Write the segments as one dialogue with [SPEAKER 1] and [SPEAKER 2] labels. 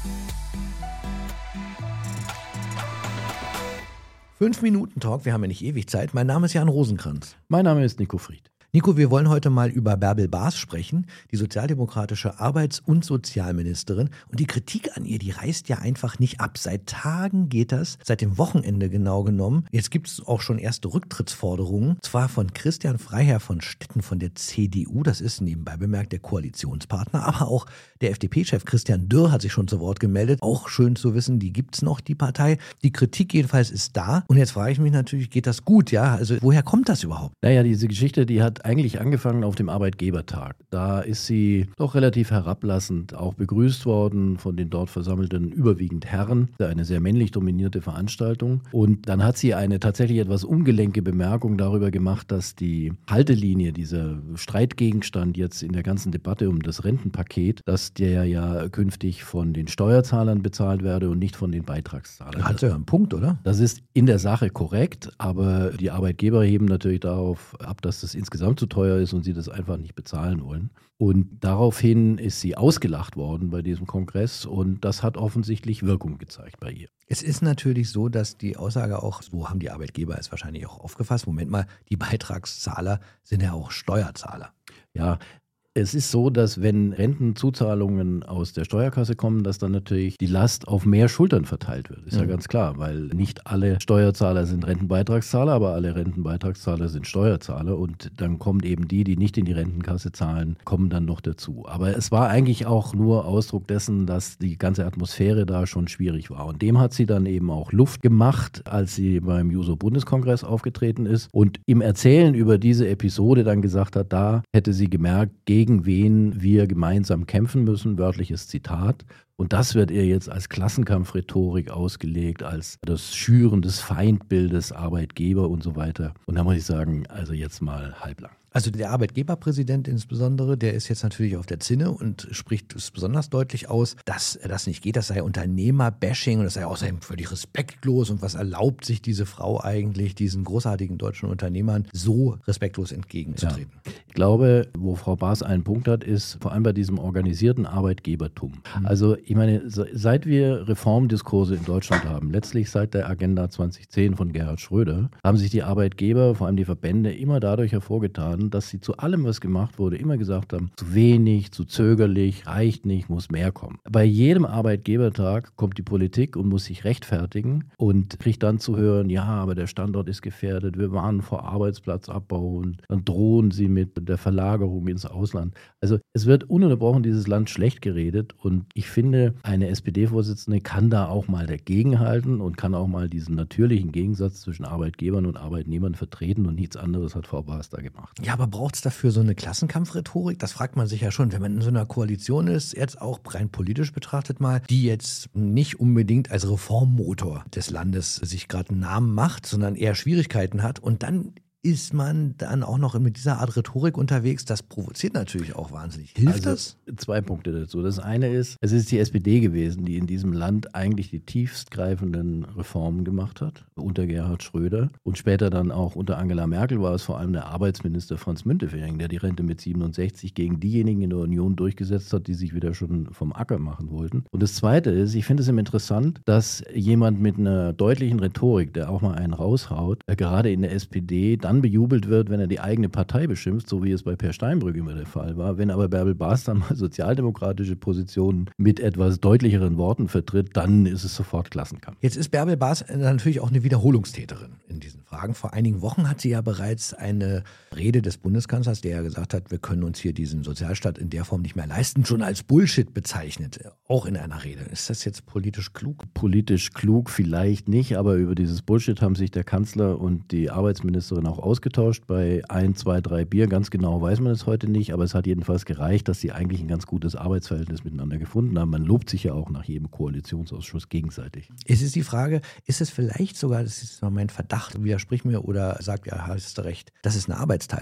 [SPEAKER 1] 5-Minuten-Talk, wir haben ja nicht ewig Zeit. Mein Name ist Jan Rosenkranz.
[SPEAKER 2] Mein Name ist Nico Fried.
[SPEAKER 1] Nico, wir wollen heute mal über Bärbel Baas sprechen, die sozialdemokratische Arbeits- und Sozialministerin. Und die Kritik an ihr, die reißt ja einfach nicht ab. Seit Tagen geht das, seit dem Wochenende genau genommen. Jetzt gibt es auch schon erste Rücktrittsforderungen. Zwar von Christian Freiherr von Stetten von der CDU, das ist nebenbei bemerkt der Koalitionspartner, aber auch der FDP-Chef Christian Dürr hat sich schon zu Wort gemeldet. Auch schön zu wissen, die gibt's noch, die Partei. Die Kritik jedenfalls ist da. Und jetzt frage ich mich natürlich, geht das gut? Ja, also woher kommt das überhaupt?
[SPEAKER 2] Naja, diese Geschichte, die hat eigentlich angefangen auf dem Arbeitgebertag. Da ist sie doch relativ herablassend auch begrüßt worden von den dort versammelten überwiegend Herren. Eine sehr männlich dominierte Veranstaltung. Und dann hat sie eine tatsächlich etwas ungelenke Bemerkung darüber gemacht, dass die Haltelinie, dieser Streitgegenstand jetzt in der ganzen Debatte um das Rentenpaket, dass der ja künftig von den Steuerzahlern bezahlt werde und nicht von den Beitragszahlern.
[SPEAKER 1] Hat sie ja einen Punkt, oder?
[SPEAKER 2] Das ist in der Sache korrekt, aber die Arbeitgeber heben natürlich darauf ab, dass das insgesamt zu teuer ist und sie das einfach nicht bezahlen wollen. Und daraufhin ist sie ausgelacht worden bei diesem Kongress und das hat offensichtlich Wirkung gezeigt bei ihr.
[SPEAKER 1] Es ist natürlich so, dass die Aussage auch, so haben die Arbeitgeber es wahrscheinlich auch aufgefasst, Moment mal, die Beitragszahler sind ja auch Steuerzahler.
[SPEAKER 2] Ja, es ist so, dass wenn Rentenzuzahlungen aus der Steuerkasse kommen, dass dann natürlich die Last auf mehr Schultern verteilt wird. Ist ja ganz klar, weil nicht alle Steuerzahler sind Rentenbeitragszahler, aber alle Rentenbeitragszahler sind Steuerzahler und dann kommen eben die nicht in die Rentenkasse zahlen, kommen dann noch dazu. Aber es war eigentlich auch nur Ausdruck dessen, dass die ganze Atmosphäre da schon schwierig war. Und dem hat sie dann eben auch Luft gemacht, als sie beim Juso-Bundeskongress aufgetreten ist und im Erzählen über diese Episode dann gesagt hat, da hätte sie gemerkt, gegen wen wir gemeinsam kämpfen müssen, wörtliches Zitat. Und das wird ihr jetzt als Klassenkampfrhetorik ausgelegt, als das Schüren des Feindbildes Arbeitgeber und so weiter. Und da muss ich sagen, also jetzt mal halblang.
[SPEAKER 1] Also der Arbeitgeberpräsident insbesondere, der ist jetzt natürlich auf der Zinne und spricht es besonders deutlich aus, dass das nicht geht, das sei Unternehmerbashing und das sei außerdem völlig respektlos und was erlaubt sich diese Frau eigentlich, diesen großartigen deutschen Unternehmern so respektlos entgegenzutreten.
[SPEAKER 2] Ja. Ich glaube, wo Frau Baas einen Punkt hat, ist vor allem bei diesem organisierten Arbeitgebertum. Also ich meine, seit wir Reformdiskurse in Deutschland haben, letztlich seit der Agenda 2010 von Gerhard Schröder, haben sich die Arbeitgeber, vor allem die Verbände, immer dadurch hervorgetan, dass sie zu allem, was gemacht wurde, immer gesagt haben, zu wenig, zu zögerlich, reicht nicht, muss mehr kommen. Bei jedem Arbeitgebertag kommt die Politik und muss sich rechtfertigen und kriegt dann zu hören, ja, aber der Standort ist gefährdet, wir warnen vor Arbeitsplatzabbau und dann drohen sie mit der Verlagerung ins Ausland. Also es wird ununterbrochen dieses Land schlecht geredet und ich finde, eine SPD-Vorsitzende kann da auch mal dagegenhalten und kann auch mal diesen natürlichen Gegensatz zwischen Arbeitgebern und Arbeitnehmern vertreten und nichts anderes hat Frau Baas da gemacht.
[SPEAKER 1] Ja, aber braucht es dafür so eine Klassenkampfrhetorik? Das fragt man sich ja schon, wenn man in so einer Koalition ist, jetzt auch rein politisch betrachtet mal, die jetzt nicht unbedingt als Reformmotor des Landes sich gerade einen Namen macht, sondern eher Schwierigkeiten hat und dann ist man dann auch noch mit dieser Art Rhetorik unterwegs? Das provoziert natürlich auch wahnsinnig. Hilft das?
[SPEAKER 2] 2 Punkte dazu. Das eine ist, es ist die SPD gewesen, die in diesem Land eigentlich die tiefstgreifenden Reformen gemacht hat, unter Gerhard Schröder. Und später dann auch unter Angela Merkel war es vor allem der Arbeitsminister Franz Müntefering, der die Rente mit 67 gegen diejenigen in der Union durchgesetzt hat, die sich wieder schon vom Acker machen wollten. Und das Zweite ist, ich finde es interessant, dass jemand mit einer deutlichen Rhetorik, der auch mal einen raushaut, gerade in der SPD dann bejubelt wird, wenn er die eigene Partei beschimpft, so wie es bei Per Steinbrück immer der Fall war. Wenn aber Bärbel Baas dann mal sozialdemokratische Positionen mit etwas deutlicheren Worten vertritt, dann ist es sofort Klassenkampf.
[SPEAKER 1] Jetzt ist Bärbel Baas natürlich auch eine Wiederholungstäterin in diesen Fragen. Vor einigen Wochen hat sie ja bereits eine Rede des Bundeskanzlers, der ja gesagt hat, wir können uns hier diesen Sozialstaat in der Form nicht mehr leisten, schon als Bullshit bezeichnet, auch in einer Rede. Ist das jetzt politisch klug?
[SPEAKER 2] Politisch klug vielleicht nicht, aber über dieses Bullshit haben sich der Kanzler und die Arbeitsministerin auch ausgetauscht bei 1, 2, 3 Bier. Ganz genau weiß man es heute nicht, aber es hat jedenfalls gereicht, dass sie eigentlich ein ganz gutes Arbeitsverhältnis miteinander gefunden haben. Man lobt sich ja auch nach jedem Koalitionsausschuss gegenseitig.
[SPEAKER 1] Es ist die Frage, ist es vielleicht sogar, das ist mal mein Verdacht, widersprich mir oder sagt, ja, hast du recht, das ist eine Arbeitsteilung.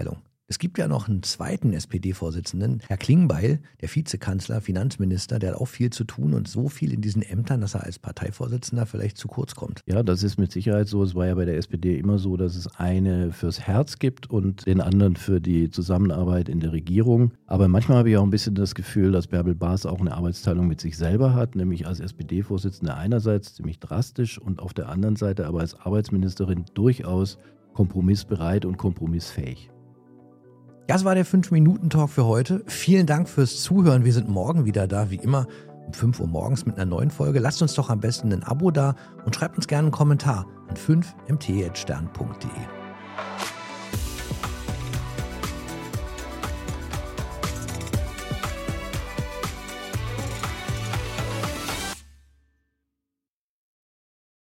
[SPEAKER 1] Es gibt ja noch einen zweiten SPD-Vorsitzenden, Herr Klingbeil, der Vizekanzler, Finanzminister, der hat auch viel zu tun und so viel in diesen Ämtern, dass er als Parteivorsitzender vielleicht zu kurz kommt.
[SPEAKER 2] Ja, das ist mit Sicherheit so. Es war ja bei der SPD immer so, dass es eine fürs Herz gibt und den anderen für die Zusammenarbeit in der Regierung. Aber manchmal habe ich auch ein bisschen das Gefühl, dass Bärbel Baas auch eine Arbeitsteilung mit sich selber hat, nämlich als SPD-Vorsitzende einerseits ziemlich drastisch und auf der anderen Seite aber als Arbeitsministerin durchaus kompromissbereit und kompromissfähig.
[SPEAKER 1] Das war der 5-Minuten-Talk für heute. Vielen Dank fürs Zuhören. Wir sind morgen wieder da, wie immer, um 5 Uhr morgens mit einer neuen Folge. Lasst uns doch am besten ein Abo da und schreibt uns gerne einen Kommentar an 5mt@stern.de.